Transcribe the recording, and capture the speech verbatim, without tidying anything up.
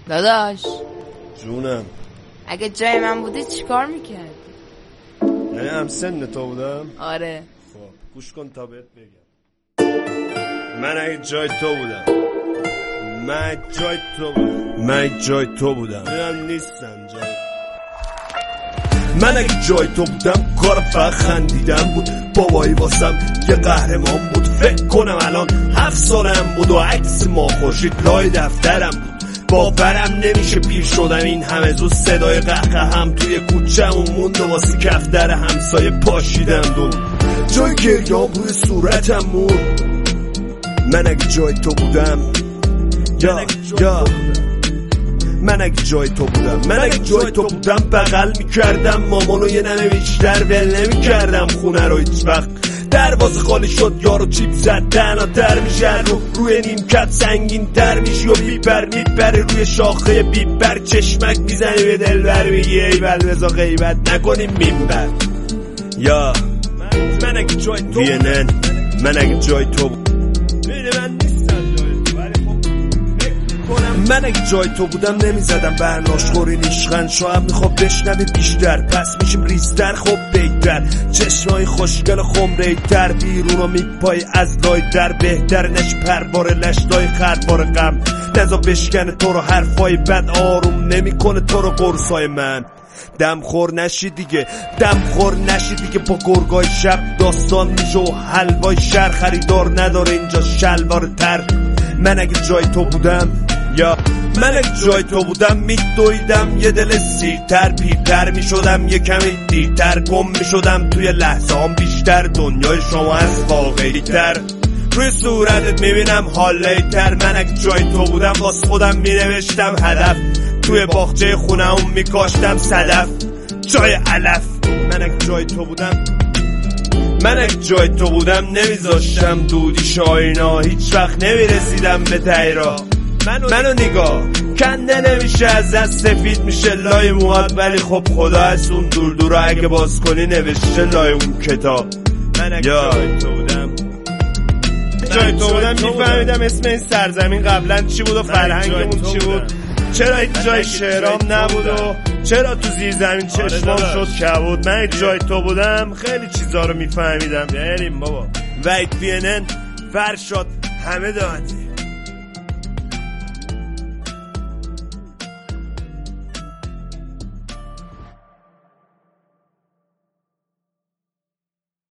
داداش جونم، اگه جای من بودی چیکار میکردی؟ یعنی هم سن تو بودم؟ آره. خب گوش کن تا بهت بگم. من اگه جای تو بودم من جای تو بودم من جای تو بودم من نیستم جای من اگه جای تو بودم کار فقط خندیدم بود. بابایی واسم یه قهرمان بود. فکر کنم الان هفت سالم بود و عکس ما خورشید لای دفترم بود. باورم نمیشه پیر شدم این همه زود. صدای قهقه هم توی کوچه‌مون موند و واسه کفتر همسایه پاشیدم دون. جای گریام روی صورتم موند. من اگه جای تو بودم یا یا من اگه جای تو بودم من اگه جای تو بودم بغل میکردم مامانو یه نمه بیشتر ول نمیکردم. خونه رو هیچ وقت دروازه خالی شد یارو چیپ زد دهنا در میشه رو روی نیمکت سنگین در میشی و بیبر میبره روی شاخه بیبر چشمک میزنی به دلبر میگی ای بل بزا غیبت نکنیم میبر. یا من اگه جای تو بودم من اگه جای تو بودم من اگه جای تو بودم نمیزدم برناش خوری نیشغن. شاید میخواب بشنوی بیشتر پس میشیم ریزتر. خب بیتر چشمای خوشگل خمره تر بیرون و میپای از لای در بهتر نش پربار لشتای خربار غم نزا بشکنه تو رو حرفای بد آروم نمیکنه تو رو قرصای من. دم خور نشی دیگه دم خور نشی دیگه با گرگای شب داستان میشه و حلوای شهر خریدار نداره اینجا شلوار تر. من اگه جای تو بودم یا من اگه جای تو بودم میدویدم یه دل سیرتر پیرتر میشدم یه کمی دیرتر گم میشدم توی لحظه هم بیشتر. دنیای شما از واقعی تر روی صورتت میبینم حالی تر. من اگه جای تو بودم واسه خودم مینوشتم هدف توی باغچه خونه‌ام میکاشتم صدف جای علف. من اگه جای تو بودم من اگه جای تو بودم نمیذاشتم دودی شاینا هیچ وقت نمیرسیدم به تیرا. منو, منو نگاه کنده نمیشه از دست سفید میشه لای موهات ولی خب خدا از اون دور دور اگه باز کنی نوشته لای اون کتاب. من اگه جای تو بودم جای تو بودم میفهمیدم اسم این سرزمین قبلا چی بود و فرهنگمون چی بود. چرا هیچ جای شهرام نبود و چرا تو زیر زمین چشمام شد کبود. من جای تو بودم خیلی چیزا رو میفهمیدم. بریم بابا. وید پی ان ان فرشاد همه دانتی.